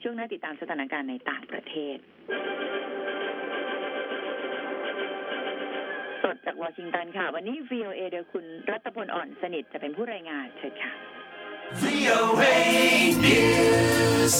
ช่วงหน้าติดตามสถานการณ์ในต่างประเทศสดจากวอชิงตันค่ะวันนี้ VOA โดยคุณรัตพลอ่อนสนิทจะเป็นผู้รายงานเชิญค่ะ VOA News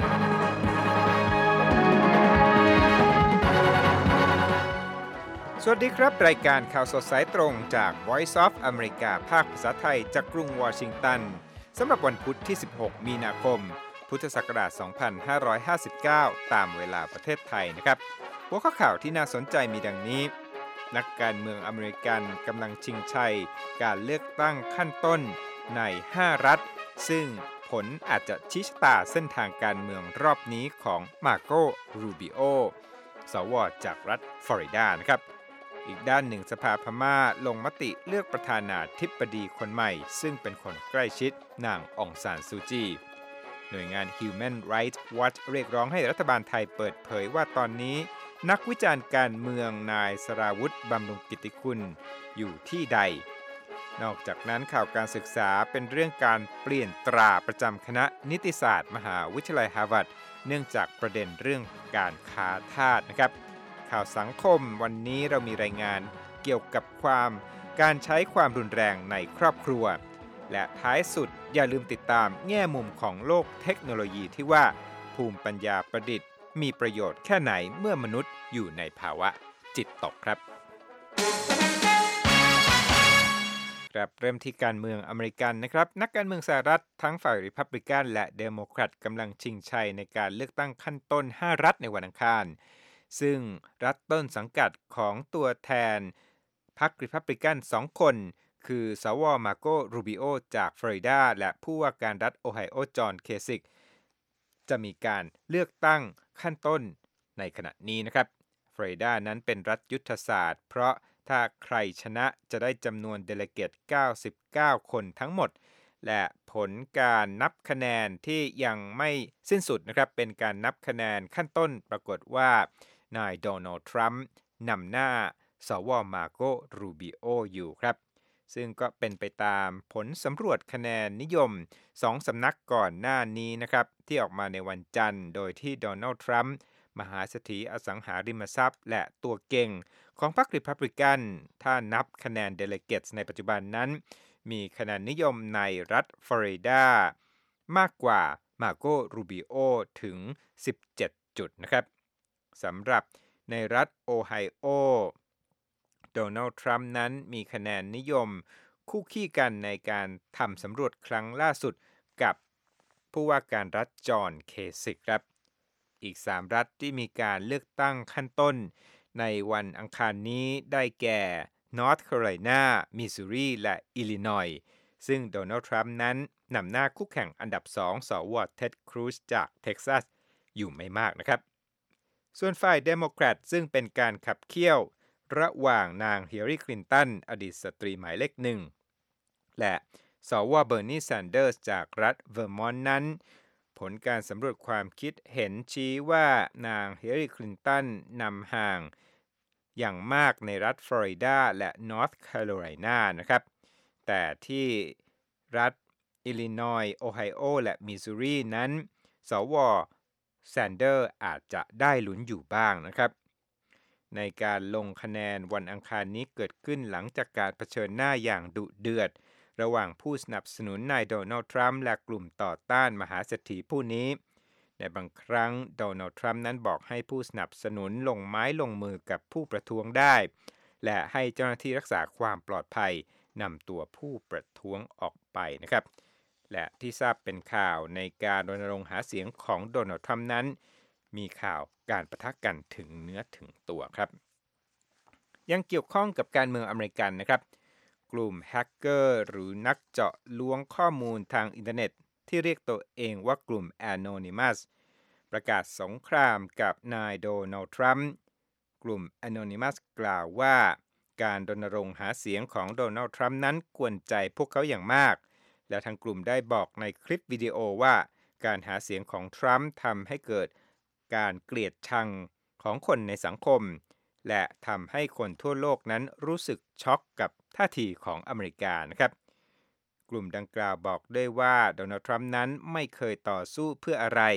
สวัสดีครับรายการข่าวสดสายตรงจาก Voice of America ภาคภาษาไทยจากกรุงวอชิงตันสำหรับวันพุธที่16มีนาคมพุทธศักราช2559ตามเวลาประเทศไทยนะครับหัวข้อข่าวที่น่าสนใจมีดังนี้นักการเมืองอเมริกันกำลังชิงชัยการเลือกตั้งขั้นต้นใน5รัฐซึ่งผลอาจจะชี้ชะตาเส้นทางการเมืองรอบนี้ของมาโกรูบิโอสวจากรัฐฟลอริดานะครับอีกด้านหนึ่งสภาพม่าลงมติเลือกประธานาธิบดีคนใหม่ซึ่งเป็นคนใกล้ชิดนางองซานซูจีหน่วยงาน Human Rights Watch เรียกร้องให้รัฐบาลไทยเปิดเผยว่าตอนนี้นักวิจารณ์การเมืองนายสราวุธบำรุงกิติคุณอยู่ที่ใดนอกจากนั้นข่าวการศึกษาเป็นเรื่องการเปลี่ยนตราประจำคณะนิติศาสตร์มหาวิทยาลัยฮาร์วาร์ดเนื่องจากประเด็นเรื่องการค้าทาสนะครับข่าวสังคมวันนี้เรามีรายงานเกี่ยวกับการใช้ความรุนแรงในครอบครัวและท้ายสุดอย่าลืมติดตามแง่มุมของโลกเทคโนโลยีที่ว่าภูมิปัญญาประดิษฐ์มีประโยชน์แค่ไหนเมื่อมนุษย์อยู่ในภาวะจิตตกครับเริ่มที่การเมืองอเมริกันนะครับนักการเมืองสหรัฐทั้งฝ่ายริพับลิกันและเดโมแครตกำลังชิงชัยในการเลือกตั้งขั้นต้น5รัฐในวันอังคารซึ่งรัฐต้นสังกัดของตัวแทนพรรคริพับลิกัน2คนคือสวมาโกรูบิโอจากฟลอริดาและผู้ว่าการรัฐโอไฮโอจอห์นเคซิกจะมีการเลือกตั้งขั้นต้นในขณะนี้นะครับฟลอริดานั้นเป็นรัฐยุทธศาสตร์เพราะถ้าใครชนะจะได้จำนวนเดเลเกต99คนทั้งหมดและผลการนับคะแนนที่ยังไม่สิ้นสุดนะครับเป็นการนับคะแนนขั้นต้นปรากฏว่านายโดนัลด์ทรัมป์นำหน้าสวมาโกรูบิโออยู่ครับซึ่งก็เป็นไปตามผลสำรวจคะแนนนิยม2สำนักก่อนหน้านี้นะครับที่ออกมาในวันจันทร์โดยที่โดนัลด์ทรัมป์มหาเศรษฐีอสังหาริมทรัพย์และตัวเก่งของพรรคริพับลิกันถ้านับคะแนนเดเลเกตในปัจจุบันนั้นมีคะแนนนิยมในรัฐฟลอริดามากกว่ามาโกรูบิโอถึง17จุดนะครับสำหรับในรัฐโอไฮโอโดนัลด์ทรัมป์นั้นมีคะแนนนิยมคู่ขี้กันในการทำสำรวจครั้งล่าสุดกับผู้ว่าการรัฐจอห์นเคซิกครับอีก3รัฐที่มีการเลือกตั้งขั้นต้นในวันอังคารนี้ได้แก่นอร์ทแคโรไลนามิสซูรีและอิลลินอยส์ซึ่งโดนัลด์ทรัมป์นั้นนำหน้าคู่แข่งอันดับ2สวเท็ดครูซจากเท็กซัสอยู่ไม่มากนะครับส่วนฝ่ายเดโมแครตซึ่งเป็นการขับเคี่ยวระหว่างนางฮิลลารีคลินตันอดีตสตรีหมายเลข1และสวเบอร์นีแซนเดอร์สจากรัฐเวอร์มอนต์นั้นผลการสำรวจความคิดเห็นชี้ว่านางฮิลลารีคลินตันนำห่างอย่างมากในรัฐฟลอริดาและนอร์ทแคโรไลนานะครับแต่ที่รัฐอิลลินอยส์โอไฮโอและมิสซูรีนั้นสวแซนเดอร์อาจจะได้ลุ้นอยู่บ้างนะครับในการลงคะแนนวันอังคารนี้เกิดขึ้นหลังจากการเผชิญหน้าอย่างดุเดือดระหว่างผู้สนับสนุนนายโดนัลด์ทรัมป์และกลุ่มต่อต้านมหาเศรษฐีผู้นี้ในบางครั้งโดนัลด์ทรัมป์นั้นบอกให้ผู้สนับสนุนลงไม้ลงมือกับผู้ประท้วงได้และให้เจ้าหน้าที่รักษาความปลอดภัยนำตัวผู้ประท้วงออกไปนะครับและที่ทราบเป็นข่าวในการรณรงค์หาเสียงของโดนัลด์ทรัมป์นั้นมีข่าวการปะทะกันถึงเนื้อถึงตัวครับยังเกี่ยวข้องกับการเมืองอเมริกันนะครับกลุ่มแฮกเกอร์หรือนักเจาะล้วงข้อมูลทางอินเทอร์เน็ตที่เรียกตัวเองว่ากลุ่ม Anonymous ประกาศสงครามกับนายโดนัลด์ทรัมป์กลุ่ม Anonymous กล่าวว่าการรณรงค์หาเสียงของโดนัลด์ทรัมป์นั้นกวนใจพวกเขาอย่างมากและทางกลุ่มได้บอกในคลิปวิดีโอว่าการหาเสียงของทรัมป์ทำให้เกิดการเกลียดชังของคนในสังคมและทำให้คนทั่วโลกนั้นรู้สึกช็อกกับท่าทีของอเมริกานะครับกลุ่มดังกล่าวบอกด้วยว่าโดนัลด์ทรัมป์นั้นไม่เคยต่อสู้เพื่ออะไร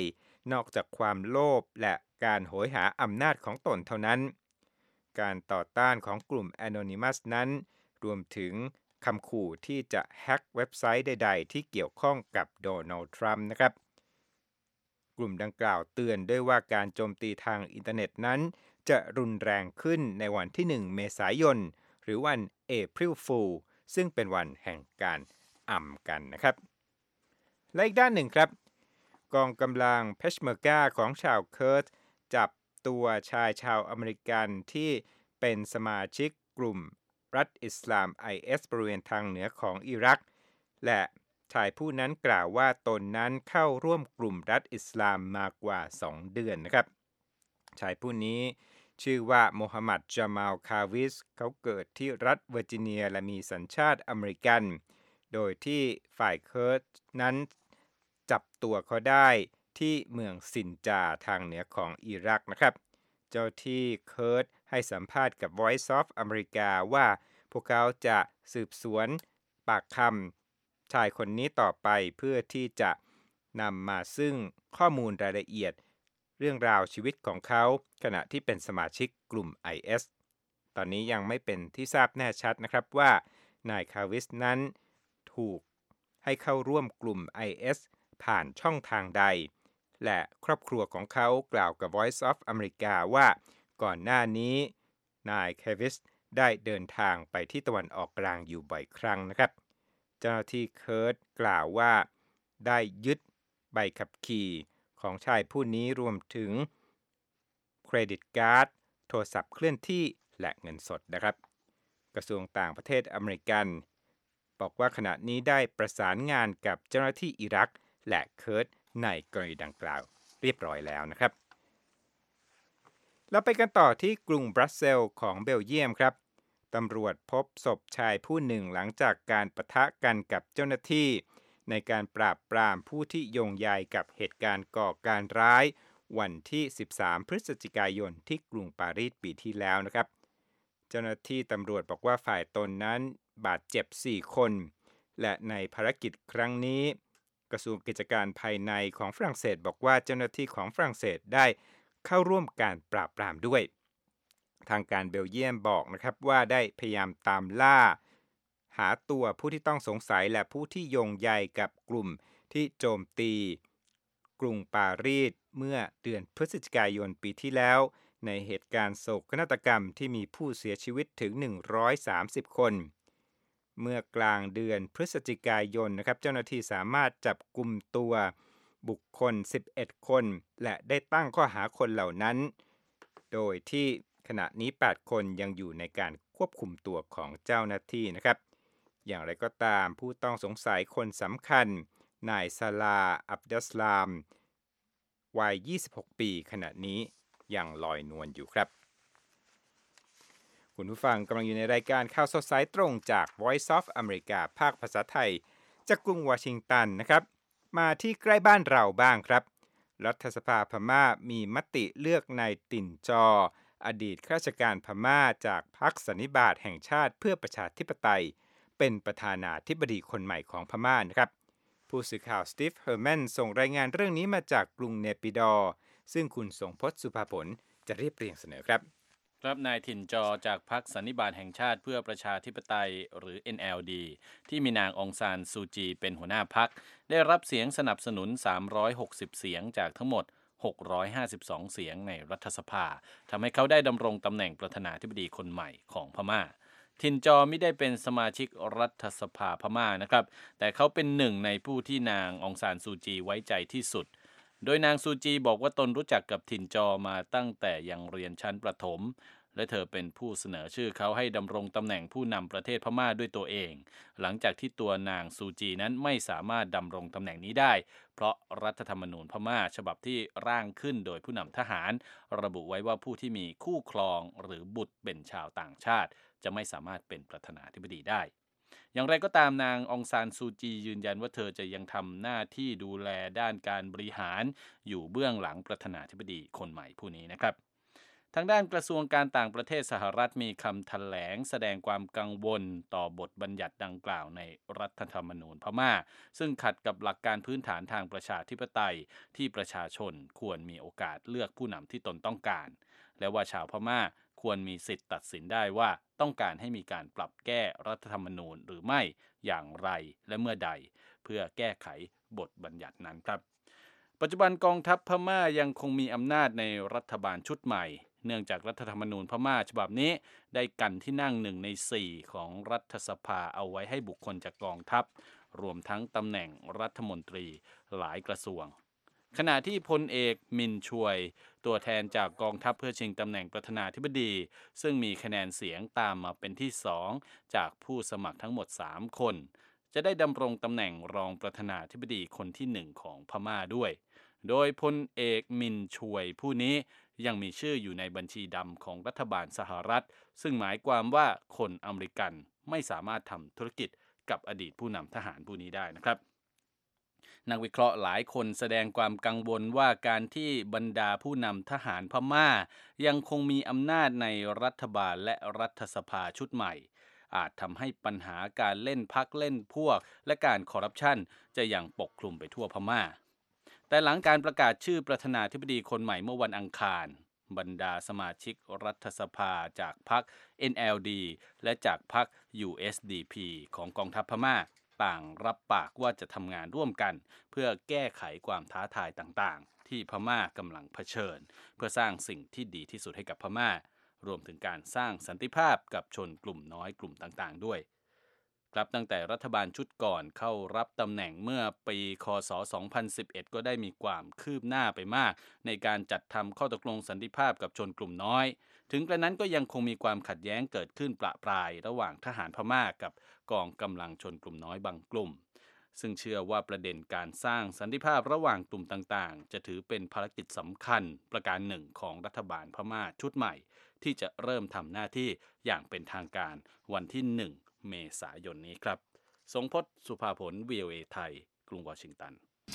นอกจากความโลภและการโหยหาอำนาจของตนเท่านั้นการต่อต้านของกลุ่ม Anonymous นั้นรวมถึงคำขู่ที่จะแฮ็กเว็บไซต์ใดๆที่เกี่ยวข้องกับโดนัลด์ทรัมป์นะครับกลุ่มดังกล่าวเตือนด้วยว่าการโจมตีทางอินเทอร์เน็ตนั้นจะรุนแรงขึ้นในวันที่1เมษายนหรือวัน April Fool ซึ่งเป็นวันแห่งการอำกันนะครับและอีกด้านหนึ่งครับกองกำลังเพชเมอร์กาของชาวเคิร์ดจับตัวชายชาวอเมริกันที่เป็นสมาชิกกลุ่มรัฐอิสลาม IS บริเวณทางเหนือของอิรักและชายผู้นั้นกล่าวว่าตนนั้นเข้าร่วมกลุ่มรัฐอิสลามมากว่า2เดือนนะครับชายผู้นี้ชื่อว่าโมฮัมหมัดจามาลคาวิสเขาเกิดที่รัฐเวอร์จิเนียและมีสัญชาติอเมริกันโดยที่ฝ่ายเคิร์ดนั้นจับตัวเขาได้ที่เมืองซินจาทางเหนือของอิรักนะครับเจ้าที่เคิร์ดให้สัมภาษณ์กับ Voice of America ว่าพวกเขาจะสืบสวนปากคำชายคนนี้ต่อไปเพื่อที่จะนำมาซึ่งข้อมูลรายละเอียดเรื่องราวชีวิตของเขาขณะที่เป็นสมาชิกกลุ่ม IS ตอนนี้ยังไม่เป็นที่ทราบแน่ชัดนะครับว่านายคาวิสนั้นถูกให้เข้าร่วมกลุ่ม IS ผ่านช่องทางใดและครอบครัวของเขากล่าวกับ Voice of America ว่าก่อนหน้านี้นายคาวิสได้เดินทางไปที่ตะวันออกกลางอยู่บ่อยครั้งนะครับเจ้าหน้าที่เคิร์ดกล่าวว่าได้ยึดใบขับขี่ของชายผู้นี้รวมถึงเครดิตการ์ดโทรศัพท์เคลื่อนที่และเงินสดนะครับกระทรวงต่างประเทศอเมริกันบอกว่าขณะนี้ได้ประสานงานกับเจ้าหน้าที่อิรักและเคิร์ดในกรณีดังกล่าวเรียบร้อยแล้วนะครับเราไปกันต่อที่กรุงบรัสเซลส์ของเบลเยียมครับตำรวจพบศพชายผู้หนึ่งหลังจากการปะทะกันกับเจ้าหน้าที่ในการปราบปรามผู้ที่โยงใยกับเหตุการณ์ก่อการร้ายวันที่13พฤศจิกายนที่กรุงปารีสปีที่แล้วนะครับเจ้าหน้าที่ตำรวจบอกว่าฝ่ายตนนั้นบาดเจ็บ4คนและในภารกิจครั้งนี้กระทรวงกิจการภายในของฝรั่งเศสบอกว่าเจ้าหน้าที่ของฝรั่งเศสได้เข้าร่วมการปราบปรามด้วยทางการเบลเยียมบอกนะครับว่าได้พยายามตามล่าหาตัวผู้ที่ต้องสงสัยและผู้ที่โยงใยกับกลุ่มที่โจมตีกรุงปารีสเมื่อเดือนพฤศจิกายนปีที่แล้วในเหตุการณ์โศกนาฏกรรมที่มีผู้เสียชีวิตถึง130คนเมื่อกลางเดือนพฤศจิกายนนะครับเจ้าหน้าที่สามารถจับกุมตัวบุคคล11คนและได้ตั้งข้อหาคนเหล่านั้นโดยที่ขณะนี้8คนยังอยู่ในการควบคุมตัวของเจ้าหน้าที่นะครับอย่างไรก็ตามผู้ต้องสงสัยคนสำคัญนายซาลาอับดัสลามวัย26ปีขณะนี้ยังลอยนวลอยู่ครับคุณผู้ฟังกำลังอยู่ในรายการข่าวสดสายตรงจาก Voice of America ภาคภาษาไทยจากกรุงวอชิงตันนะครับมาที่ใกล้บ้านเราบ้างครับรัฐสภาพม่ามีมติเลือกนายติ่นจออดีตข้าราชการพม่าจากพรรคสันนิบาตแห่งชาติเพื่อประชาธิปไตยเป็นประธานาธิบดีคนใหม่ของพม่านะครับผู้สื่อข่าวสตีฟเฮอร์แมนส่งรายงานเรื่องนี้มาจากกรุงเนปิดอร์ซึ่งคุณทรงพจน์สุภาผลจะเรียบเรียงเสนอครับครับนายถิ่นจอจากพรรคสันนิบาตแห่งชาติเพื่อประชาธิปไตยหรือ NLD ที่มีนางองซานซูจีเป็นหัวหน้าพรรคได้รับเสียงสนับสนุน360เสียงจากทั้งหมด652เสียงในรัฐสภาทำให้เขาได้ดำรงตำแหน่งประธานาธิบดีคนใหม่ของพม่าถิ่นจอไม่ได้เป็นสมาชิกรัฐสภาพม่านะครับแต่เขาเป็นหนึ่งในผู้ที่นางองซานซูจีไว้ใจที่สุดโดยนางซูจีบอกว่าตนรู้จักกับถิ่นจอมาตั้งแต่ยังเรียนชั้นประถมและเธอเป็นผู้เสนอชื่อเขาให้ดำรงตำแหน่งผู้นำประเทศพม่าด้วยตัวเองหลังจากที่ตัวนางซูจีนั้นไม่สามารถดำรงตำแหน่งนี้ได้เพราะรัฐธรรมนูญพม่าฉบับที่ร่างขึ้นโดยผู้นำทหารระบุไว้ว่าผู้ที่มีคู่ครองหรือบุตรเป็นชาวต่างชาติจะไม่สามารถเป็นประธานาธิบดีได้อย่างไรก็ตามนางองซานซูจียืนยันว่าเธอจะยังทำหน้าที่ดูแลด้านการบริหารอยู่เบื้องหลังประธานาธิบดีคนใหม่ผู้นี้นะครับทางด้านกระทรวงการต่างประเทศสหรัฐมีคำแถลงแสดงความกังวลต่อบทบัญญัติดังกล่าวในรัฐธรรมนูญพม่าซึ่งขัดกับหลักการพื้นฐานทางประชาธิปไตยที่ประชาชนควรมีโอกาสเลือกผู้นำที่ตนต้องการและว่าชาวพม่าควรมีสิทธิ์ตัดสินได้ว่าต้องการให้มีการปรับแก้รัฐธรรมนูญหรือไม่อย่างไรและเมื่อใดเพื่อแก้ไขบทบัญญัตินั้นครับปัจจุบันกองทัพพม่ายังคงมีอำนาจในรัฐบาลชุดใหม่เนื่องจากรัฐธรรมนูญพม่าฉบับนี้ได้กันที่นั่ง1 ใน 4ของรัฐสภาเอาไว้ให้บุคคลจากกองทัพรวมทั้งตำแหน่งรัฐมนตรีหลายกระทรวงขณะที่พลเอกมินชวยตัวแทนจากกองทัพเพื่อชิงตำแหน่งประธานาธิบดีซึ่งมีคะแนนเสียงตามมาเป็นที่2จากผู้สมัครทั้งหมด3คนจะได้ดำรงตำแหน่งรองประธานาธิบดีคนที่1ของพม่าด้วยโดยพลเอกมินชวยผู้นี้ยังมีชื่ออยู่ในบัญชีดำของรัฐบาลสหรัฐซึ่งหมายความว่าคนอเมริกันไม่สามารถทำธุรกิจกับอดีตผู้นำทหารผู้นี้ได้นะครับนักวิเคราะห์หลายคนแสดงความกังวลว่าการที่บรรดาผู้นำทหารพม่ายังคงมีอำนาจในรัฐบาลและรัฐสภาชุดใหม่อาจทำให้ปัญหาการเล่นพรรคเล่นพวกและการคอร์รัปชันจะยังปกคลุมไปทั่วพม่าแต่หลังการประกาศชื่อประธานาธิบดีคนใหม่เมื่อวันอังคารบรรดาสมาชิกรัฐสภาจากพรรค NLD และจากพรรค USDP ของกองทัพพม่าต่างรับปากว่าจะทำงานร่วมกันเพื่อแก้ไขความท้าทายต่างๆที่พม่ากำลังเผชิญเพื่อสร้างสิ่งที่ดีที่สุดให้กับพม่ารวมถึงการสร้างสันติภาพกับชนกลุ่มน้อยกลุ่มต่างๆด้วยครับตั้งแต่รัฐบาลชุดก่อนเข้ารับตำแหน่งเมื่อปีค.ศ. 2011 ก็ได้มีความคืบหน้าไปมากในการจัดทำข้อตกลงสันติภาพกับชนกลุ่มน้อยถึงกระนั้นก็ยังคงมีความขัดแย้งเกิดขึ้นประปรายระหว่างทหารพม่ากับกองกำลังชนกลุ่มน้อยบางกลุ่มซึ่งเชื่อว่าประเด็นการสร้างสันติภาพระหว่างกลุ่มต่างๆจะถือเป็นภารกิจสำคัญประการหนึ่งของรัฐบาลพม่าชุดใหม่ที่จะเริ่มทำหน้าที่อย่างเป็นทางการวันที่1 เมษายนนี้ครับทรงพจน์ สุภาผล VOA ไทยกรุงวอชิงตัน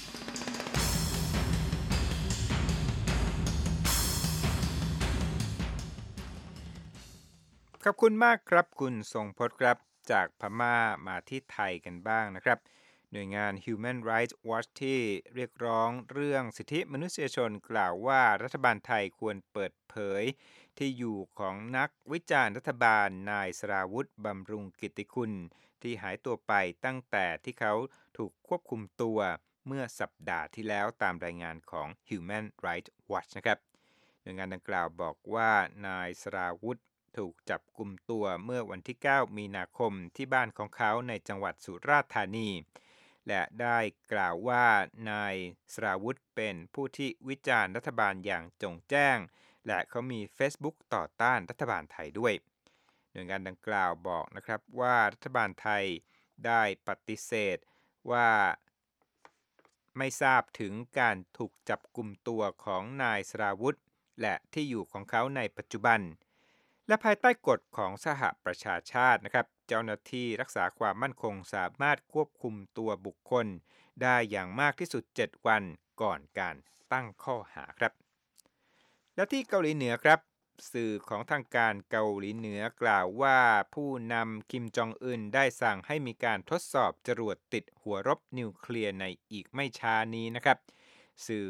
ขอบคุณมากครับคุณทรงพจน์ครับจากพม่ามาที่ไทยกันบ้างนะครับหน่วยงาน Human Rights Watch ที่เรียกร้องเรื่องสิทธิมนุษยชนกล่าวว่ารัฐบาลไทยควรเปิดเผยที่อยู่ของนักวิจารณ์รัฐบาลนายสราวุธบำรุงกิตติคุณที่หายตัวไปตั้งแต่ที่เขาถูกควบคุมตัวเมื่อสัปดาห์ที่แล้วตามรายงานของ Human Rights Watch นะครับหน่วยงานดังกล่าวบอกว่านายสราวุธถูกจับกุมตัวเมื่อวันที่ 9 มีนาคมที่บ้านของเขาในจังหวัดสุราษฎร์ธานีและได้กล่าวว่านายสราวุธเป็นผู้ที่วิจารณ์รัฐบาลอย่างจงแจ้งและเขามี Facebook ต่อต้านรัฐบาลไทยด้วยหน่วยงานดังกล่าวบอกนะครับว่ารัฐบาลไทยได้ปฏิเสธว่าไม่ทราบถึงการถูกจับกุมตัวของนายสราวุธและที่อยู่ของเขาในปัจจุบันและภายใต้กฎของสหประชาชาตินะครับเจ้าหน้าที่รักษาความมั่นคงสามารถควบคุมตัวบุคคลได้อย่างมากที่สุด7 วันก่อนการตั้งข้อหาครับและที่เกาหลีเหนือครับสื่อของทางการเกาหลีเหนือกล่าวว่าผู้นำคิมจองอึนได้สั่งให้มีการทดสอบจรวดติดหัวรบนิวเคลียร์ในอีกไม่ช้านี้นะครับสื่อ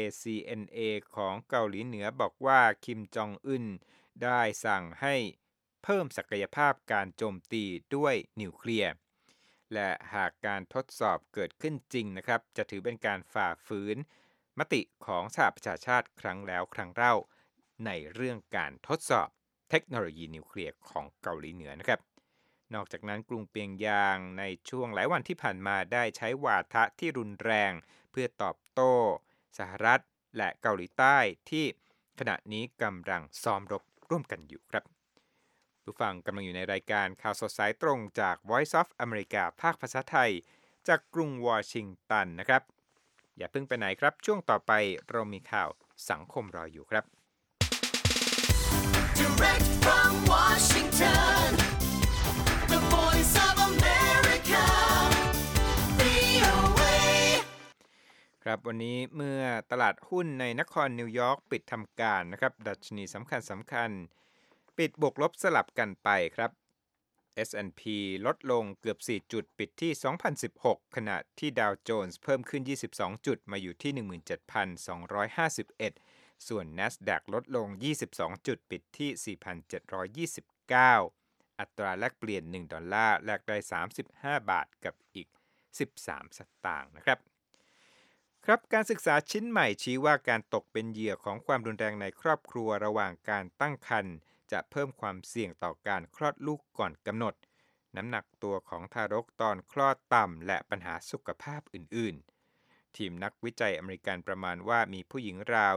KCNA ของเกาหลีเหนือบอกว่าคิมจองอึนได้สั่งให้เพิ่มศักยภาพการโจมตีด้วยนิวเคลียร์และหากการทดสอบเกิดขึ้นจริงนะครับจะถือเป็นการฝ่าฝืนมติของสหประชาชาติครั้งแล้วครั้งเล่าในเรื่องการทดสอบเทคโนโลยีนิวเคลียร์ของเกาหลีเหนือนะครับนอกจากนั้นกรุงเปียงยางในช่วงหลายวันที่ผ่านมาได้ใช้วาทะที่รุนแรงเพื่อตอบโต้สหรัฐและเกาหลีใต้ที่ขณะนี้กำลังซ้อมรบร่วมกันอยู่ครับผู้ฟังกำลังอยู่ในรายการข่าวสดสายตรงจาก Voice of America ภาคภาษาไทยจากกรุงวอชิงตันนะครับอย่าเพิ่งไปไหนครับช่วงต่อไปเรามีข่าวสังคมรออยู่ครับ Direct from Washington, the voice of America, VOA ครับวันนี้เมื่อตลาดหุ้นในนครนิวยอร์กปิดทำการนะครับดัชนีสำคัญปิดบวกลบสลับกันไปครับ S&P ลดลงเกือบ4จุดปิดที่ 2,016 ขณะที่ดาวโจนส์เพิ่มขึ้น22จุดมาอยู่ที่ 17,251 ส่วน NASDAQ ลดลง22จุดปิดที่ 4,729 อัตราแลกเปลี่ยน1ดอลลาร์แลกได้35บาทกับอีก13สตางค์นะครับการศึกษาชิ้นใหม่ชี้ว่าการตกเป็นเหยื่อของความรุนแรงในครอบครัวระหว่างการตั้งครรภ์จะเพิ่มความเสี่ยงต่อการคลอดลูกก่อนกำหนดน้ำหนักตัวของทารกตอนคลอดต่ำและปัญหาสุขภาพอื่นๆทีมนักวิจัยอเมริกันประมาณว่ามีผู้หญิงราว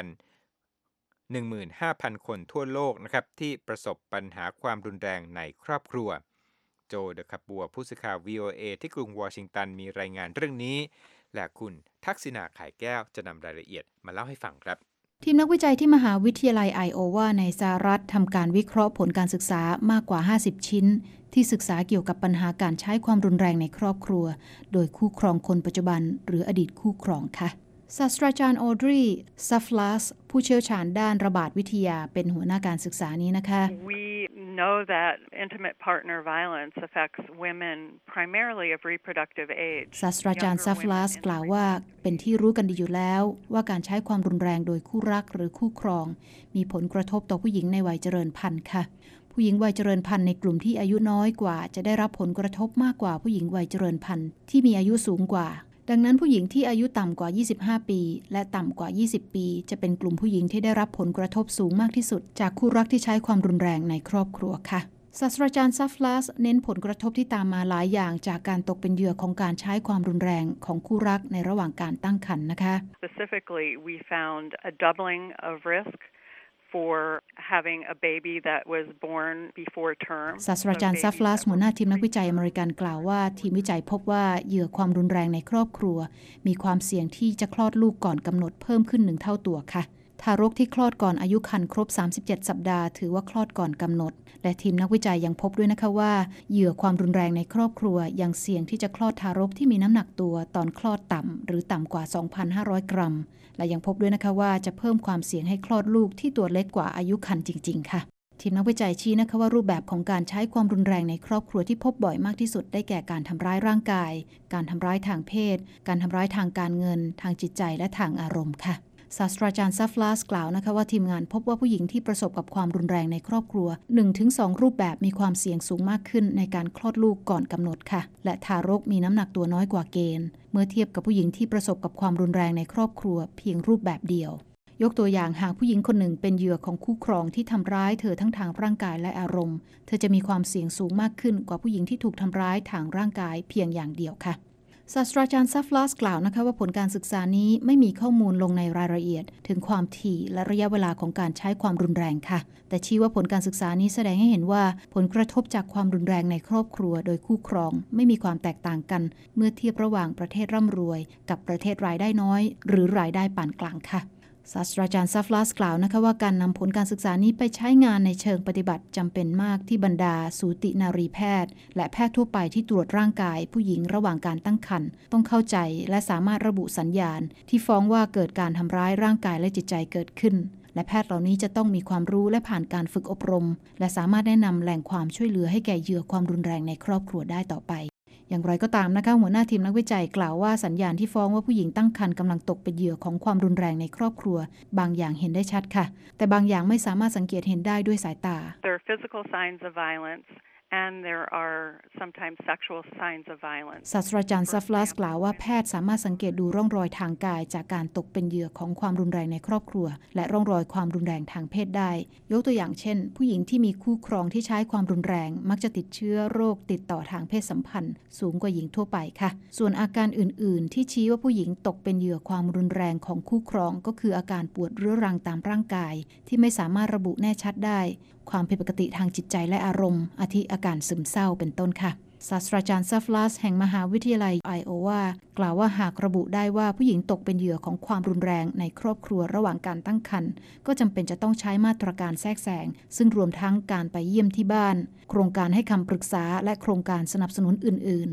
15,000 คนทั่วโลกนะครับที่ประสบปัญหาความรุนแรงในครอบครัวโจเดอะคาบัวผู้สื่อข่าว VOA ที่กรุงวอชิงตันมีรายงานเรื่องนี้และคุณทักษิณาขายแก้วจะนำรายละเอียดมาเล่าให้ฟังครับทีมนักวิจัยที่มหาวิทยาลัยไอโอวาในสหรัฐทำการวิเคราะห์ผลการศึกษามากกว่า50ชิ้นที่ศึกษาเกี่ยวกับปัญหาการใช้ความรุนแรงในครอบครัวโดยคู่ครองคนปัจจุบันหรืออดีตคู่ครองค่ะศาสตราจารย์ออดรีซัฟลัสผู้เชี่ยวชาญด้านระบาดวิทยาเป็นหัวหน้าการศึกษานี้นะคะ We know that intimate partner violence affects women primarily of reproductive age ศาสตราจารย์ซัฟลัสกล่าวว่าเป็นที่รู้กันดีอยู่แล้วว่าการใช้ความรุนแรงโดยคู่รักหรือคู่ครองมีผลกระทบต่อผู้หญิงในวัยเจริญพันธุ์ค่ะผู้หญิงวัยเจริญพันธุ์ในกลุ่มที่อายุน้อยกว่าจะได้รับผลกระทบมากกว่าผู้หญิงวัยเจริญพันธุ์ที่มีอายุสูงกว่าดังนั้นผู้หญิงที่อายุต่ำกว่า25ปีและต่ำกว่า20ปีจะเป็นกลุ่มผู้หญิงที่ได้รับผลกระทบสูงมากที่สุดจากคู่รักที่ใช้ความรุนแรงในครอบครัวค่ะศาสตราจารย์ซัฟลัสเน้นผลกระทบที่ตามมาหลายอย่างจากการตกเป็นเหยื่อของการใช้ความรุนแรงของคู่รักในระหว่างการตั้งครรภ์นะคะ Specifically, we found a doubling of risk for having a baby that was born before term ศาสตราจารย์ซัฟลัสหัวหน้าทีมนักวิจัยอเมริกันกล่าวว่าทีมวิจัยพบว่าเหยื่อความรุนแรงในครอบครัวมีความเสี่ยงที่จะคลอดลูกก่อนกำหนดเพิ่มขึ้น1เท่าตัวค่ะทารกที่คลอดก่อนอายุครรภ์ครบ37สัปดาห์ถือว่าคลอดก่อนกำหนดและทีมนักวิจัยยังพบด้วยนะคะว่าเหยื่อความรุนแรงในครอบครัวยังเสี่ยงที่จะคลอดทารกที่มีน้ำหนักตัวตอนคลอดต่ำหรือต่ำกว่า 2,500 กรัมและยังพบด้วยนะคะว่าจะเพิ่มความเสี่ยงให้คลอดลูกที่ตัวเล็กกว่าอายุครรภ์จริงๆค่ะทีมนักวิจัยชี้นะคะว่ารูปแบบของการใช้ความรุนแรงในครอบครัวที่พบบ่อยมากที่สุดได้แก่การทำร้ายร่างกายการทำร้ายทางเพศการทำร้ายทางการเงินทางจิตใจและทางอารมณ์ค่ะศาสตราจารย์ซัฟลัสกล่าวนะคะว่าทีมงานพบว่าผู้หญิงที่ประสบกับความรุนแรงในครอบครัว 1-2 รูปแบบมีความเสี่ยงสูงมากขึ้นในการคลอดลูกก่อนกำหนดค่ะและทารกมีน้ำหนักตัวน้อยกว่าเกณฑ์เมื่อเทียบกับผู้หญิงที่ประสบกับความรุนแรงในครอบครัวเพียงรูปแบบเดียวยกตัวอย่างหากผู้หญิงคนหนึ่งเป็นเหยื่อของคู่ครองที่ทำร้ายเธอทั้งทางร่างกายและอารมณ์เธอจะมีความเสี่ยงสูงมากขึ้นกว่าผู้หญิงที่ถูกทำร้ายทางร่างกายเพียงอย่างเดียวค่ะศาสตราจารย์ซัฟลัสกล่าวนะคะว่าผลการศึกษานี้ไม่มีข้อมูลลงในรายละเอียดถึงความถี่และระยะเวลาของการใช้ความรุนแรงค่ะแต่ชี้ว่าผลการศึกษานี้แสดงให้เห็นว่าผลกระทบจากความรุนแรงในครอบครัวโดยคู่ครองไม่มีความแตกต่างกันเมื่อเทียบระหว่างประเทศร่ำรวยกับประเทศรายได้น้อยหรือรายได้ปานกลางค่ะศาสตราจารย์ซัฟลัสกล่าวนะคะว่าการนำผลการศึกษานี้ไปใช้งานในเชิงปฏิบัติจำเป็นมากที่บรรดาสูตินารีแพทย์และแพทย์ทั่วไปที่ตรวจร่างกายผู้หญิงระหว่างการตั้งครรภ์ต้องเข้าใจและสามารถระบุสัญญาณที่ฟ้องว่าเกิดการทำร้ายร่างกายและจิตใจเกิดขึ้นและแพทย์เหล่านี้จะต้องมีความรู้และผ่านการฝึกอบรมและสามารถแนะนำแหล่งความช่วยเหลือให้แก่เหยื่อความรุนแรงในครอบครัวได้ต่อไปอย่างไรก็ตามนะคะหัวหน้าทีมนักวิจัยกล่าวว่าสัญญาณที่ฟ้องว่าผู้หญิงตั้งครรภ์กำลังตกเป็นเหยื่อของความรุนแรงในครอบครัวบางอย่างเห็นได้ชัดค่ะแต่บางอย่างไม่สามารถสังเกตเห็นได้ด้วยสายตา There are physical signs of violence and there are sometimes sexual signs of violence ศาสตราจารย์ซัฟลัสกล่าวว่าแพทย์สามารถสังเกตดูร่องรอยทางกายจากการตกเป็นเหยื่อของความรุนแรงในครอบครัวและร่องรอยความรุนแรงทางเพศได้ยกตัวอย่างเช่นผู้หญิงที่มีคู่ครองที่ใช้ความรุนแรงมักจะติดเชื้อโรคติดต่อทางเพศสัมพันธ์สูงกว่าหญิงทั่วไปค่ะส่วนอาการอื่นๆที่ชี้ว่าผู้หญิงตกเป็นเหยื่อความรุนแรงของคู่ครองก็คืออาการปวดเรื้อรังตามร่างกายที่ไม่สามารถระบุแน่ชัดได้ความผิดปกติทางจิตใจและอารมณ์อาทิอาการซึมเศร้าเป็นต้นค่ะศาสตราจารย์ซัฟลัสแห่งมหาวิทยาลัยไอโอวากล่าวว่าหากระบุได้ว่าผู้หญิงตกเป็นเหยื่อของความรุนแรงในครอบครัวระหว่างการตั้งครรภ์ก็จำเป็นจะต้องใช้มาตรการแทรกแซงซึ่งรวมทั้งการไปเยี่ยมที่บ้านโครงการให้คำปรึกษาและโครงการสนับสนุนอื่นๆ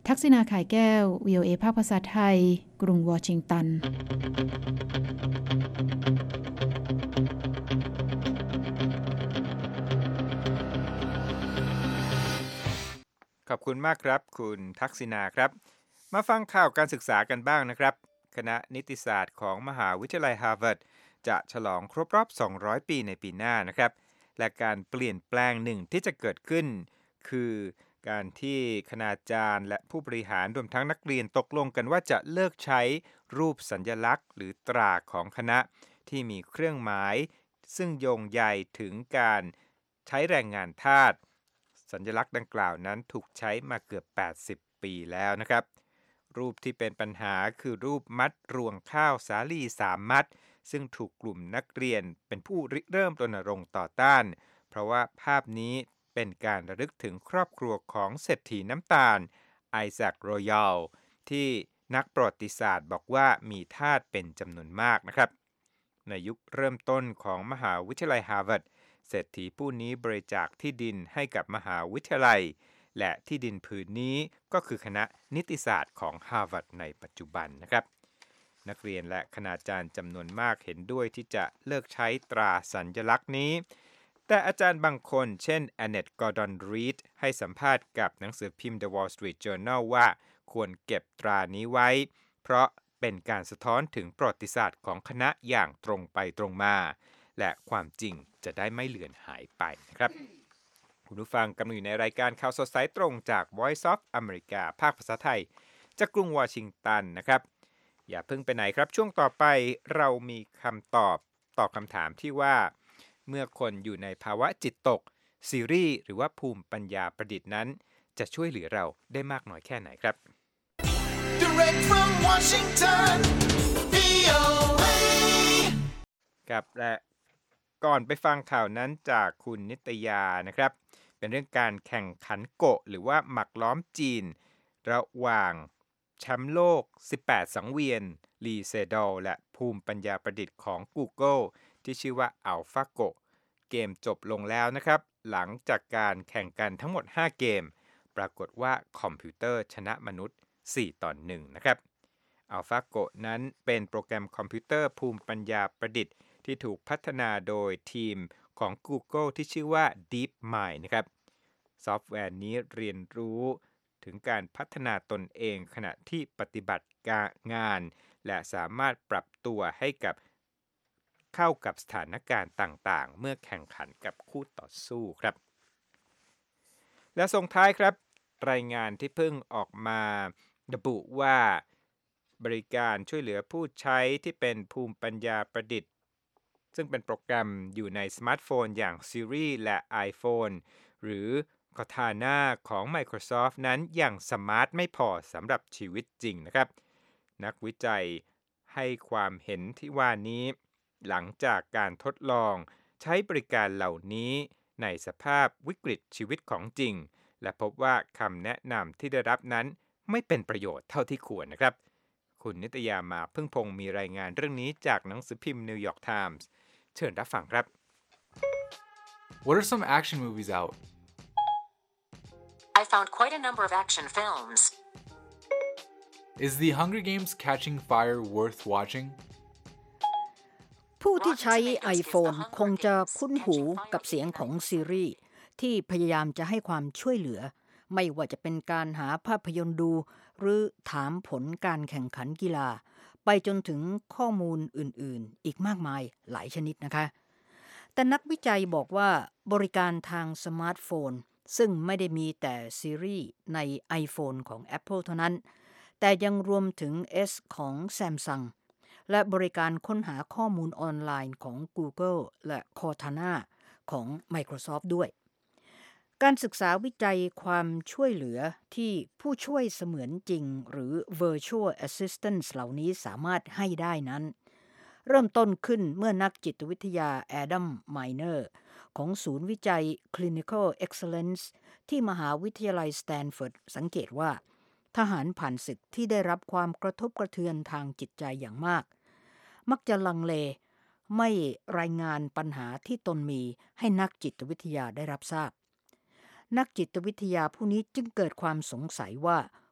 ทักษิณา ข่ายแก้ว VOA ภาคภาษาไทย กรุงวอชิงตันขอบคุณมากครับคุณทักษิณาครับมาฟังข่าวการศึกษากันบ้างนะครับคณะนิติศาสตร์ของมหาวิทยาลัยฮาร์วาร์ดจะฉลองครบรอบ200ปีในปีหน้านะครับและการเปลี่ยนแปลงหนึ่งที่จะเกิดขึ้นคือการที่คณาจารย์และผู้บริหารรวมทั้งนักเรียนตกลงกันว่าจะเลิกใช้รูปสัญลักษณ์หรือตราของคณะที่มีเครื่องหมายซึ่งโยงใยถึงการใช้แรงงานทาสสัญลักษณ์ดังกล่าวนั้นถูกใช้มาเกือบ80ปีแล้วนะครับรูปที่เป็นปัญหาคือรูปมัดรวงข้าวสาลี3มัดซึ่งถูกกลุ่มนักเรียนเป็นผู้ริเริ่มรณรงค์ต่อต้านเพราะว่าภาพนี้เป็นการระลึกถึงครอบครัวของเศรษฐีน้ำตาลไอแซครอยัลที่นักประวัติศาสตร์บอกว่ามีทาสเป็นจำนวนมากนะครับในยุคเริ่มต้นของมหาวิทยาลัยฮาร์วาร์ดเศรษฐีผู้นี้บริจาคที่ดินให้กับมหาวิทยาลัยและที่ดินผืนนี้ก็คือคณะนิติศาสตร์ของฮาร์วาร์ดในปัจจุบันนะครับนักเรียนและคณาจารย์จำนวนมากเห็นด้วยที่จะเลิกใช้ตราสัญลักษณ์นี้แต่อาจารย์บางคนเช่นแอนเนต กอร์ดอน รีดให้สัมภาษณ์กับหนังสือพิมพ์ The Wall Street Journal ว่าควรเก็บตรานี้ไว้เพราะเป็นการสะท้อนถึงประวัติศาสตร์ของคณะอย่างตรงไปตรงมาและความจริงจะได้ไม่เลือนหายไปนะครับคุณผู้ฟังกำลังอยู่ในรายการข่าวสดสายตรงจาก Voice of America ภาคภาษาไทยจากกรุงวอชิงตันนะครับอย่าเพิ่งไปไหนครับช่วงต่อไปเรามีคำตอบคำถามที่ว่าเมื่อคนอยู่ในภาวะจิตตกซีรีส์หรือว่าภูมิปัญญาประดิษฐ์นั้นจะช่วยเหลือเราได้มากน้อยแค่ไหนครับ Direct from Washington, VOA. ครับและก่อนไปฟังข่าวนั้นจากคุณนิตยานะครับเป็นเรื่องการแข่งขันโกะหรือว่าหมักล้อมจีนระหว่างแชมป์โลก18สังเวียนลีเซดอลและภูมิปัญญาประดิษฐ์ของ Google ที่ชื่อว่า AlphaGo เกมจบลงแล้วนะครับหลังจากการแข่งกันทั้งหมด5เกมปรากฏว่าคอมพิวเตอร์ชนะมนุษย์4-1นะครับ AlphaGo นั้นเป็นโปรแกรมคอมพิวเตอร์ภูมิปัญญาประดิษฐ์ที่ถูกพัฒนาโดยทีมของ Google ที่ชื่อว่า DeepMind นะครับซอฟต์แวร์นี้เรียนรู้ถึงการพัฒนาตนเองขณะที่ปฏิบัติงานและสามารถปรับตัวให้เข้ากับสถานการณ์ต่างๆเมื่อแข่งขันกับคู่ต่อสู้ครับและส่งท้ายครับรายงานที่เพิ่งออกมาระบุว่าบริการช่วยเหลือผู้ใช้ที่เป็นภูมิปัญญาประดิษฐ์ซึ่งเป็นโปรแกรมอยู่ในสมาร์ทโฟนอย่าง Siri และ iPhone หรือ Cortana ของ Microsoft นั้นยังสมาร์ทไม่พอสำหรับชีวิตจริงนะครับนักวิจัยให้ความเห็นที่ว่านี้หลังจากการทดลองใช้บริการเหล่านี้ในสภาพวิกฤตชีวิตของจริงและพบว่าคำแนะนำที่ได้รับนั้นไม่เป็นประโยชน์เท่าที่ควรนะครับคุณนิตยามาพึ่งพงศ์มีรายงานเรื่องนี้จากหนังสือพิมพ์ New York Times เชิญรับฟังครับ What are some action movies out? I found quite a number of action films. Is The Hunger Games Catching Fire worth watching? ผู้ที่ใช้ iPhone คงจะคุ้นหูกับเสียงของ Siri ที่พยายามจะให้ความช่วยเหลือไม่ว่าจะเป็นการหาภาพยนตร์ดูหรือถามผลการแข่งขันกีฬาไปจนถึงข้อมูลอื่นๆอีกมากมายหลายชนิดนะคะแต่นักวิจัยบอกว่าบริการทางสมาร์ทโฟนซึ่งไม่ได้มีแต่ Siri ใน iPhone ของ Apple เท่านั้นแต่ยังรวมถึง S ของ Samsung และบริการค้นหาข้อมูลออนไลน์ของ Google และ Cortana ของ Microsoft ด้วยการศึกษาวิจัยความช่วยเหลือที่ผู้ช่วยเสมือนจริงหรือ Virtual Assistants เหล่านี้สามารถให้ได้นั้นเริ่มต้นขึ้นเมื่อนักจิตวิทยา Adam Miner ของศูนย์วิจัย Clinical Excellence ที่มหาวิทยาลัยสแตนฟอร์ดสังเกตว่าทหารผ่านศึกที่ได้รับความกระทบกระเทือนทางจิตใจอย่างมากมักจะลังเลไม่รายงานปัญหาที่ตนมีให้นักจิตวิทยาได้รับทราบนักจิตวิทยาผู้นี้จึงเกิดความสงสัยว่า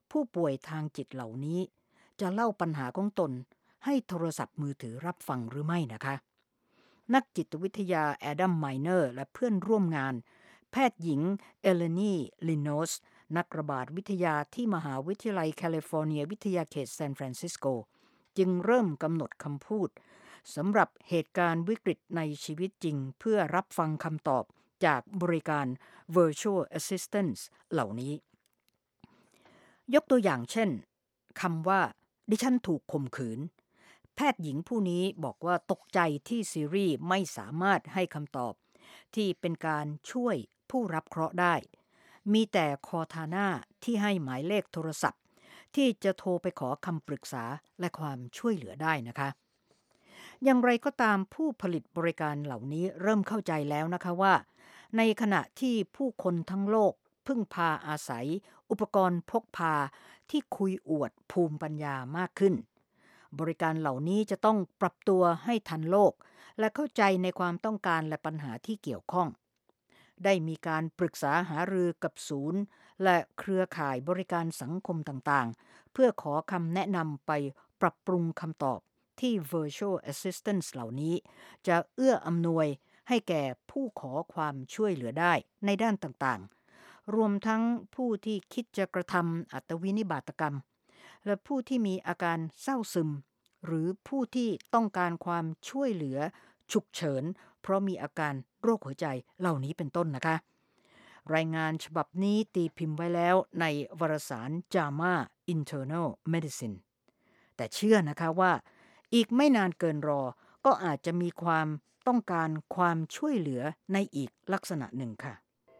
ผู้ป่วยทางจิตเหล่านี้จะเล่าปัญหาของตนให้โทรศัพท์มือถือรับฟังหรือไม่นะคะนักจิตวิทยาแอดัมไมเนอร์และเพื่อนร่วมงานแพทย์หญิงเอเลนีลินโนสนักระบาดวิทยาที่มหาวิทยาลัยแคลิฟอร์เนียวิทยาเขตซานฟรานซิสโกจึงเริ่มกำหนดคำพูดสำหรับเหตุการณ์วิกฤตในชีวิตจริงเพื่อรับฟังคำตอบจากบริการ Virtual Assistance เหล่านี้ยกตัวอย่างเช่นคำว่าดิฉันถูกข่มขืนแพทย์หญิงผู้นี้บอกว่าตกใจที่ซีรีส์ไม่สามารถให้คำตอบที่เป็นการช่วยผู้รับเคราะห์ได้มีแต่คอทาน่าที่ให้หมายเลขโทรศัพท์ที่จะโทรไปขอคำปรึกษาและความช่วยเหลือได้นะคะอย่างไรก็ตามผู้ผลิตบริการเหล่านี้เริ่มเข้าใจแล้วนะคะว่าในขณะที่ผู้คนทั้งโลกพึ่งพาอาศัยอุปกรณ์พกพาที่คุยอวดภูมิปัญญามากขึ้นบริการเหล่านี้จะต้องปรับตัวให้ทันโลกและเข้าใจในความต้องการและปัญหาที่เกี่ยวข้องได้มีการปรึกษาหารือกับศูนย์และเครือข่ายบริการสังคมต่างๆเพื่อขอคำแนะนำไปปรับปรุงคำตอบที่ Virtual Assistance เหล่านี้จะเอื้ออำนวยให้แก่ผู้ขอความช่วยเหลือได้ในด้านต่างๆรวมทั้งผู้ที่คิดจะกระทำอัตวินิบาตกรรมและผู้ที่มีอาการเศร้าซึมหรือผู้ที่ต้องการความช่วยเหลือฉุกเฉินเพราะมีอาการโรคหัวใจเหล่านี้เป็นต้นนะคะรายงานฉบับนี้ตีพิมพ์ไว้แล้วในวารสาร JAMA Internal Medicine แต่เชื่อนะคะว่าอีกไม่นานเกินรอก็อาจจะมีความต้องการความช่วยเหลือในอีกลักษณะหนึ่งค่ะ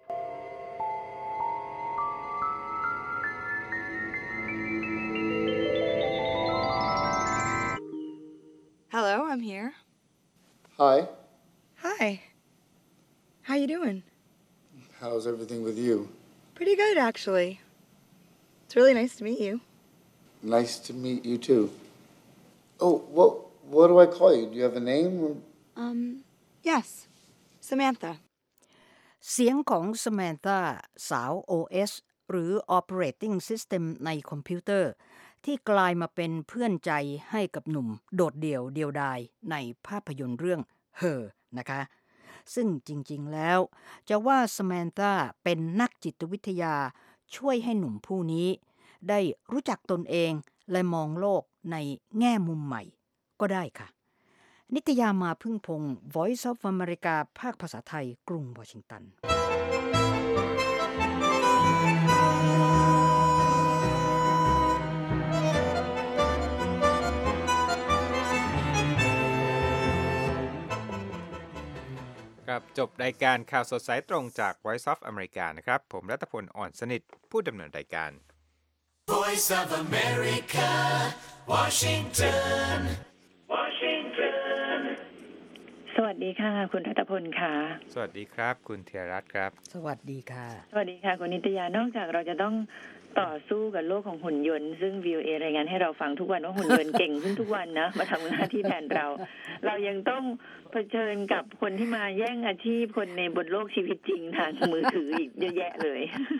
Hello, I'm here. Hi. Hi. How you doing? How's everything with you? Pretty good, actually. It's really nice to meet you. Nice to meet you too. Oh, what do I call you? Do you have a name? Yes. Samantha. เสียงของ Samantha สาว OS หรือ Operating System ในคอมพิวเตอร์ที่กลายมาเป็นเพื่อนใจให้กับหนุ่มโดดเดี่ยวเดียวดายในภาพยนตร์เรื่อง Her นะคะซึ่งจริงๆแล้วจะว่า Samantha เป็นนักจิตวิทยาช่วยให้หนุ่มผู้นี้ได้รู้จักตนเองและมองโลกในแง่มุมใหม่ก็ได้ค่ะนิตยามาพึ่งพงศ์ Voice of America ภาคภาษาไทยกรุงวอชิงตันครับจบรายการข่าวสดสายตรงจาก Voice of America นะครับผมรัตพล อ่อนสนิทผู้ดำเนินรายการ Voice of America, Washington. สวัสดีค่ะคุณรัตพลค่ะสวัสดีครับคุณเทียรัตน์ครับสวัสดีค่ะสวัสดีค่ะคุณนิตยานอกจากเราจะต้องต่อสู้กับโลกของหุ่นยนต์ซึ่ง VOA รายงานให้เราฟังทุกวันว่าหุ่นยนต์เก่งขึ้นทุกวันนะมาทำหน้าที่แทนเราเรายังต้องเผชิญกับคนที่มาแย่งอาชีพคนในบนโลกชีวิตจริงทางมือถืออีกเยอะแยะเลย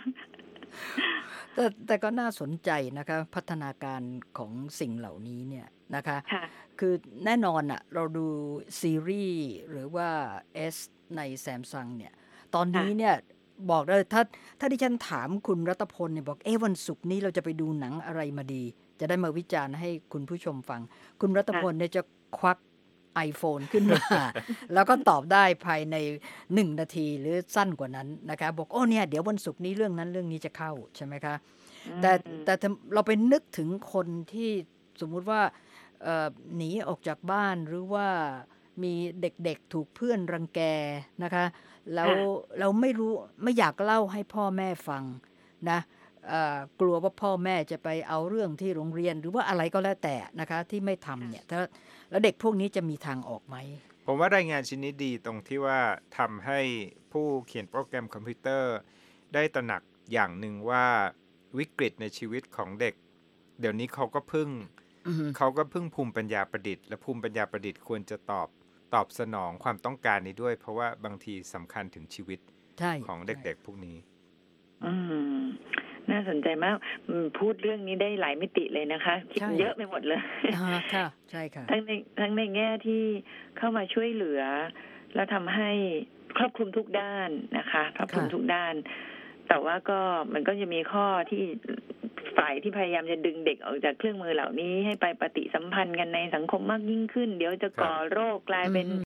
แต่ก็น่าสนใจนะคะพัฒนาการของสิ่งเหล่านี้เนี่ยนะคะคือแน่นอนอะเราดูซีรีส์หรือว่า S ใน Samsung เนี่ยตอนนี้เนี่ยบอกเลยถ้าดิฉันถามคุณรัตพลเนี่ยบอกวันศุกร์นี้เราจะไปดูหนังอะไรมาดีจะได้มาวิจารณ์ให้คุณผู้ชมฟังคุณรัตพลเนี่ยจะควัก iPhone ขึ้นมา แล้วก็ตอบได้ภายใน1นาทีหรือสั้นกว่านั้นนะคะบอกเนี่ยเดี๋ยววันศุกร์นี้เรื่องนั้นเรื่องนี้จะเข้าใช่ไหมคะแต่เราไปนึกถึงคนที่สมมุติว่าหนีออกจากบ้านหรือว่ามีเด็กๆถูกเพื่อนรังแกนะคะแล้วเราไม่อยากเล่าให้พ่อแม่ฟังนะกลัวว่าพ่อแม่จะไปเอาเรื่องที่โรงเรียนหรือว่าอะไรก็แล้วแต่นะคะที่ไม่ทำเนี่ยแล้วเด็กพวกนี้จะมีทางออกไหมผมว่ารายงานชิ้นนี้ดีตรงที่ว่าทำให้ผู้เขียนโปรแกรมคอมพิวเตอร์ได้ตระหนักอย่างหนึ่งว่าวิกฤตในชีวิตของเด็กเดี๋ยวนี้เขาก็พึ่งภูมิปัญญาประดิษฐ์และภูมิปัญญาประดิษฐ์ควรจะตอบสนองความต้องการนี้ด้วยเพราะว่าบางทีสำคัญถึงชีวิตของเด็กๆพวกนี้น่าสนใจมากพูดเรื่องนี้ได้หลายมิติเลยนะคะคิดเยอะไปหมดเลยค่ะใช่ค่ะทั้งในแง่ที่เข้ามาช่วยเหลือแล้วทำให้ครอบคลุมทุกด้านนะคะครอบคลุมทุกด้านแต่ว่าก็มันก็จะมีข้อที่ฝ่ายที่พยายามจะดึงเด็กออกจากเครื่องมือเหล่านี้ให้ไปปฏิสัมพันธ์กันในสังคมมากยิ่งขึ้นเดี๋ยวจะก่อโรคกลายเป็น